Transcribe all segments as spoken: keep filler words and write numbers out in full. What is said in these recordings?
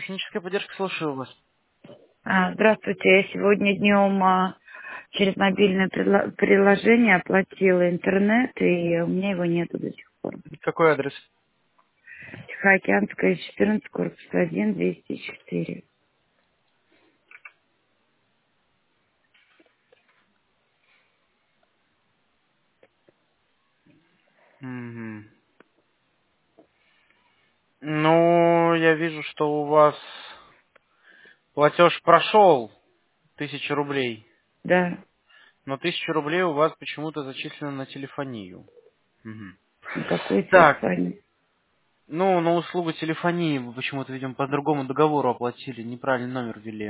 техническая поддержка, слушаю вас. А, Здравствуйте. Я сегодня днем а, через мобильное предло- приложение оплатила интернет, и у меня его нету до сих пор. Какой адрес? Тихоокеанская, четырнадцать, корпус один, двести четыре. Мгм. Ну, я вижу, что у вас платеж прошел, тысяча рублей. Да. Но тысяча рублей у вас почему-то зачислено на телефонию. Мгм. На какую Так, телефонию? ну, на услугу телефонии вы почему-то, видимо, по другому договору оплатили, неправильный номер ввели.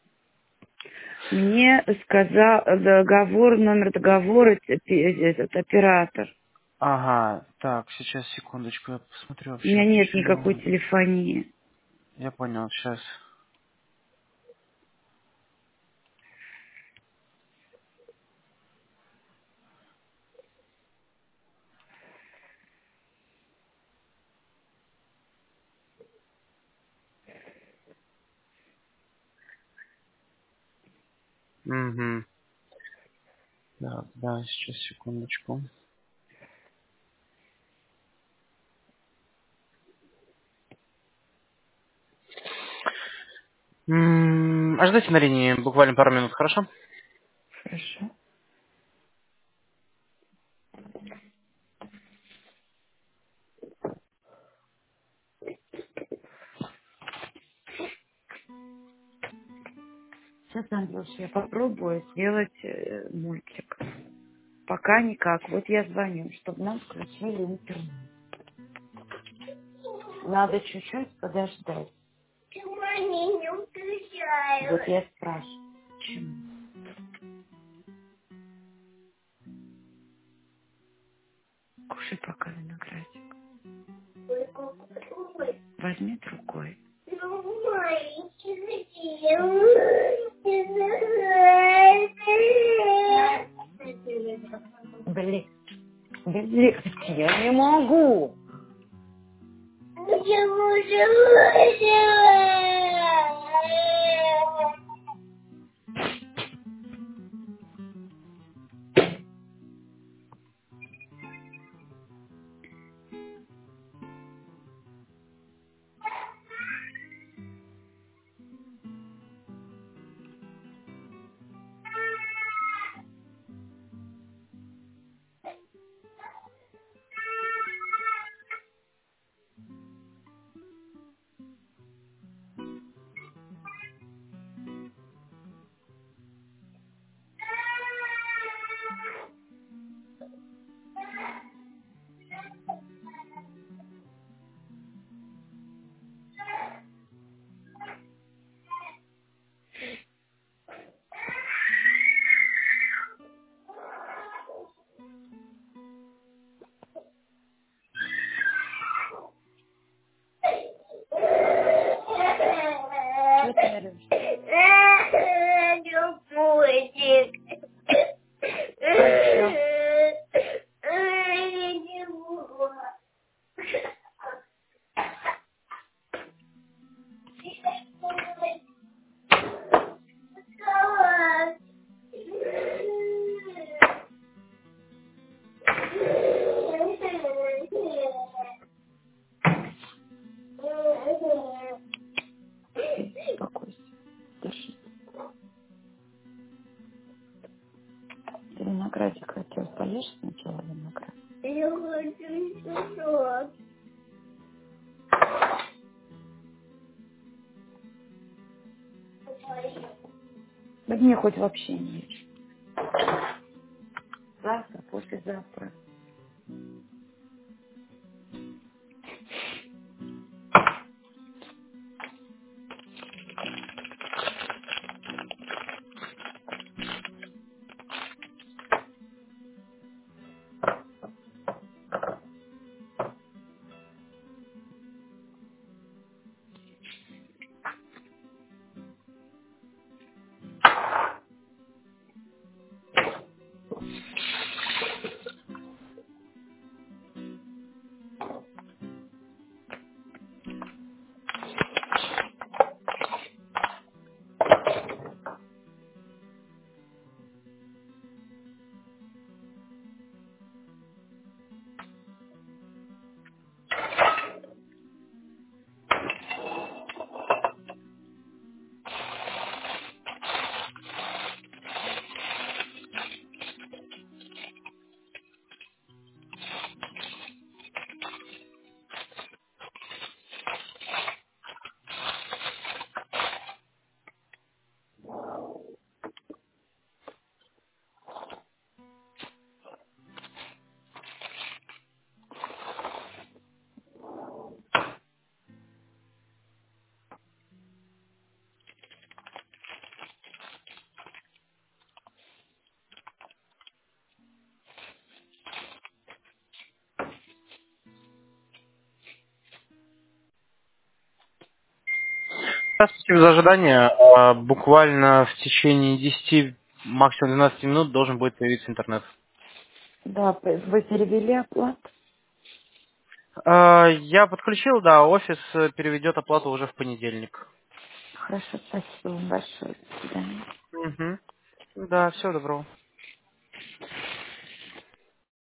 Мне сказал договор, номер договора, т- пи- этот оператор. Ага, так, сейчас, секундочку, я посмотрю У вообще, меня нет никакой почему. телефонии. Я понял, сейчас. Угу. Да, да, сейчас, секундочку. М, Ожидайте на линии буквально пару минут, хорошо? Хорошо. Сейчас, Андрюш, я попробую сделать э, мультик. Пока никак. Вот я звоню, чтобы нам включили интернет. Надо чуть-чуть подождать. Почему они не включают? Вот я спрашиваю. Почему? Кушай пока виноградик. Возьми другой. Блин, блин, я не могу. Что ты орешь? Успокойся. Держи. Ты виноградик хотел. Поешь сначала виноград? Я хочу шоколад. Да мне хоть вообще не ешь. Завтра, послезавтра. Спасибо за ожидание. А, Буквально в течение десяти, максимум двенадцати минут должен будет появиться интернет. Да, п- вы перевели оплату? А, Я подключил, да, офис э, переведет оплату уже в понедельник. Хорошо, спасибо вам большое. До свидания. Угу. Да, всего доброго.